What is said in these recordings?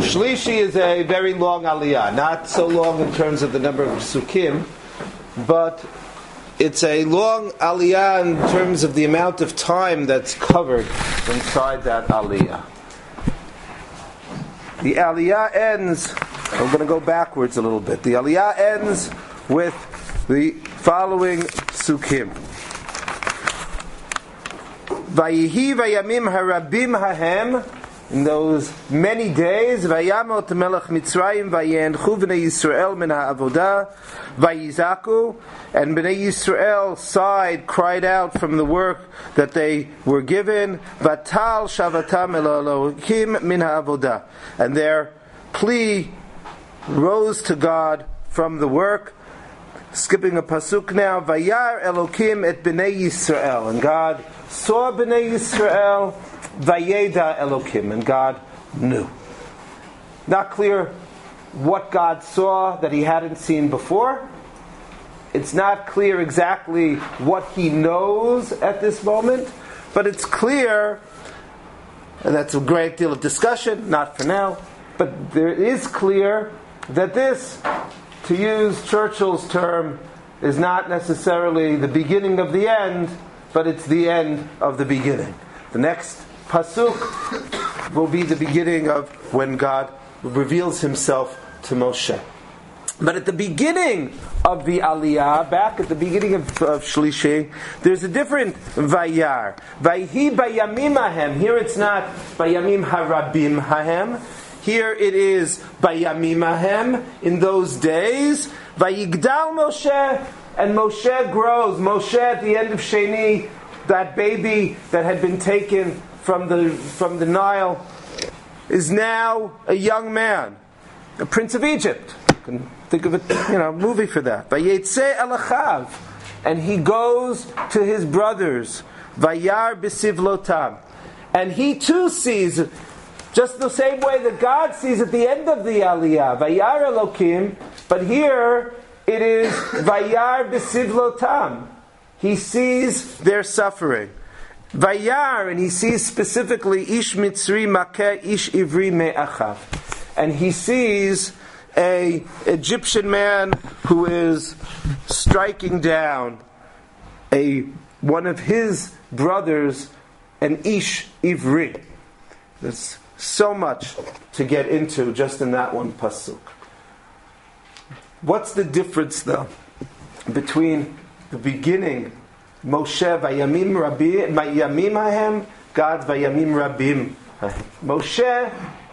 Shlishi is a very long aliyah, not so long in terms of the number of psukim, but it's a long aliyah in terms of the amount of time that's covered inside that aliyah. The aliyah ends, I'm going to go backwards a little bit. The aliyah ends with the following psukim. Vayihi vayamim harabim hahem, in those many days, Vayamot melech Mitzrayim vayenchu b'nei Yisrael min ha'avodah vayizaku, and b'nei Yisrael sighed, cried out from the work that they were given, Vatal shavatam el Elohim min ha'avodah, and their plea rose to God from the work. Skipping a pasuk now, Vayar Elohim et b'nei Yisrael, and God saw b'nei Yisrael, Vayeda Elohim, and God knew. Not clear what God saw that he hadn't seen before. It's not clear exactly what he knows at this moment, but it's clear, and that's a great deal of discussion, not for now, but there is clear that this, to use Churchill's term, is not necessarily the beginning of the end, but it's the end of the beginning. The next pasuk will be the beginning of when God reveals himself to Moshe. But at the beginning of the Aliyah, back at the beginning of Shlishi, there's a different Vayar. Vayhi bayamim hahem. Here it's not bayamim harabim hahem. Here it is bayamim hahem, in those days. Vayigdal Moshe, and Moshe grows. Moshe at the end of Sheni, that baby that had been taken from the Nile, is now a young man, a prince of Egypt. You can think of a movie for that. Vayetze elachav, and he goes to his brothers. Vayar b'sivlotam, and he too sees, just the same way that God sees at the end of the Aliyah, Vayar Elokim, but here it is Vayar b'sivlotam. He sees their suffering. Vayar, and he sees specifically Ish Mitzri Makeh Ish Ivri Me'achav, and he sees a Egyptian man who is striking down one of his brothers, an Ish Ivri. There's so much to get into just in that one pasuk. What's the difference, though, between the beginning, Moshe vayamim rabim, vayamim hahem, God vayamim rabim hahem? Moshe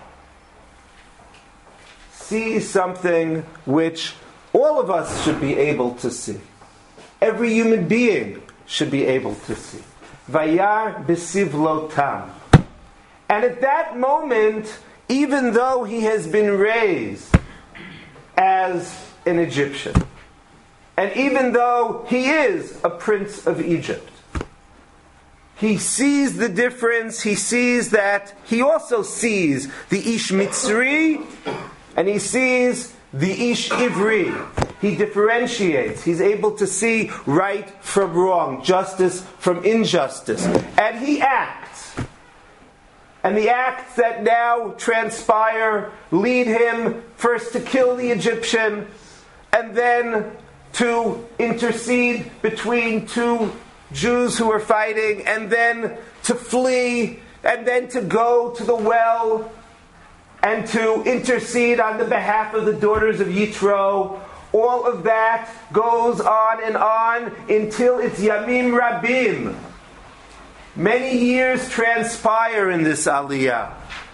sees something which all of us should be able to see. Every human being should be able to see. Vayar b'sivlotam. And at that moment, even though he has been raised as an Egyptian, and even though he is a prince of Egypt, he sees the difference. He sees that he also sees the Ish Mitzri, and he sees the Ish Ivri. He differentiates. He's able to see right from wrong, justice from injustice. And he acts. And the acts that now transpire lead him first to kill the Egyptian, and then to intercede between two Jews who are fighting, and then to flee, and then to go to the well, and to intercede on the behalf of the daughters of Yitro. All of that goes on until it's Yamim Rabim. Many years transpire in this Aliyah.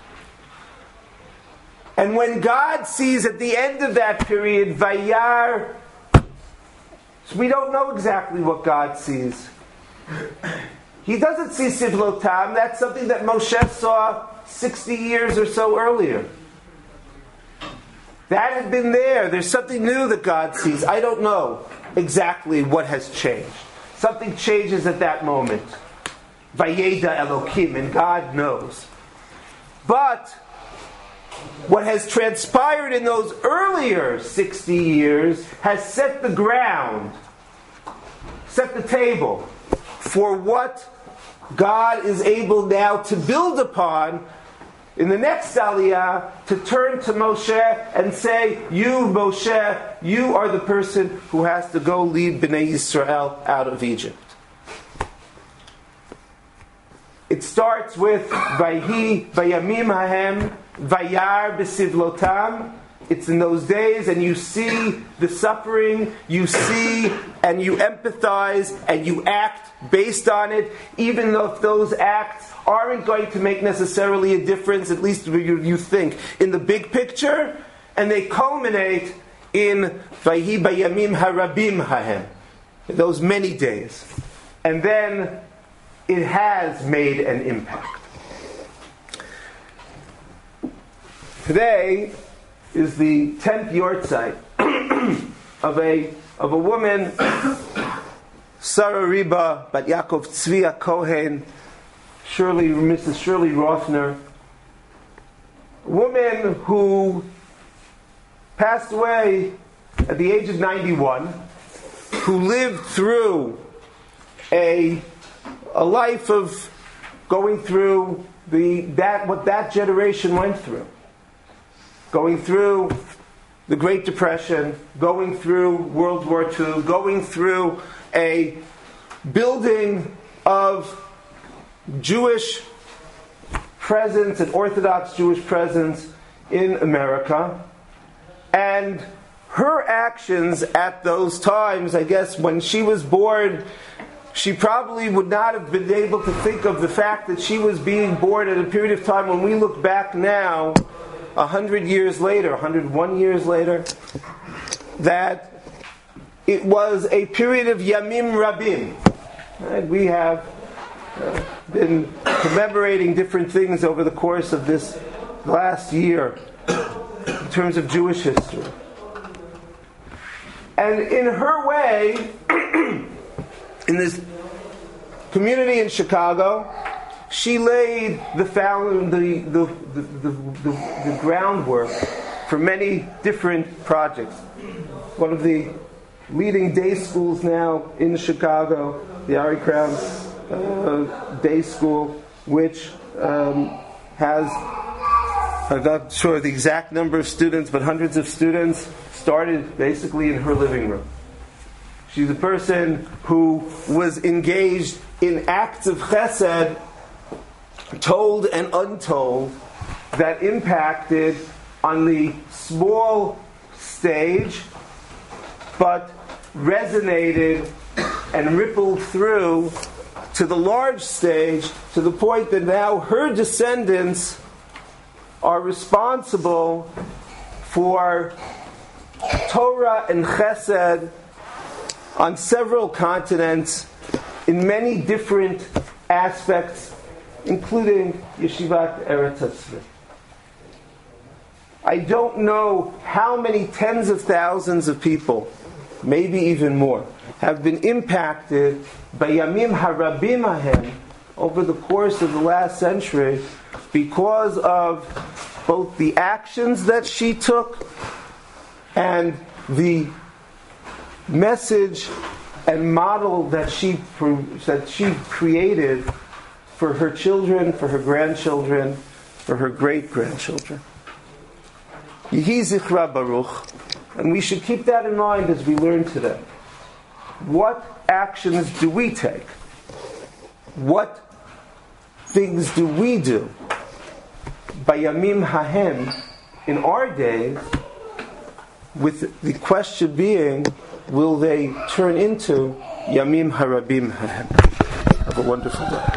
And when God sees at the end of that period, Vayar, we don't know exactly what God sees. He doesn't see Sivlotam. That's something that Moshe saw 60 years or so earlier. That had been there. There's something new that God sees. I don't know exactly what has changed. Something changes at that moment. Vayeda Elokim, and God knows. But what has transpired in those earlier 60 years has set the ground, set the table for what God is able now to build upon in the next Aliyah, to turn to Moshe and say, you, Moshe, you are the person who has to go lead Bnei Yisrael out of Egypt. It starts with Vayhi Vayamim Hahem Vayar B'Sivlotam. It's in those days, and you see the suffering, you see and you empathize and you act based on it, even though if those acts aren't going to make necessarily a difference, at least you think, in the big picture, and they culminate in Vayhi Bayamim Harabim Hahem, those many days. And then it has made an impact. Today is the 10th yortzeit of a woman, Sarah Riba Bat Yaakov Tzvi Kohen, Mrs. Shirley Rothner, a woman who passed away at the age of 91, who lived through a life of going through what that generation went through. Going through the Great Depression, going through World War II, going through a building of Jewish presence and Orthodox Jewish presence in America. And her actions at those times, I guess when she was born, she probably would not have been able to think of the fact that she was being born at a period of time when we look back now, 100 years later, 101 years later, that it was a period of Yamim Rabim. Right? We have been commemorating different things over the course of this last year in terms of Jewish history. And in her way, in this community in Chicago, she laid the groundwork for many different projects. One of the leading day schools now in Chicago, the Ari Crown Day School, which has, I'm not sure the exact number of students, but hundreds of students, started basically in her living room. She's a person who was engaged in acts of chesed, told and untold, that impacted on the small stage, but resonated and rippled through to the large stage, to the point that now her descendants are responsible for Torah and chesed on several continents in many different aspects, including Yeshivat Eretz Tzvi. I don't know how many tens of thousands of people, maybe even more, have been impacted by Yamim Harabim Ahem over the course of the last century because of both the actions that she took and the message and model that she created for her children, for her grandchildren, for her great-grandchildren. Yehi Zichra Baruch. And we should keep that in mind as we learn today. What actions do we take? What things do we do? Bayamim Hahem, in our days, with the question being, will they turn into Yamim Harabim Hahem? Have a wonderful day.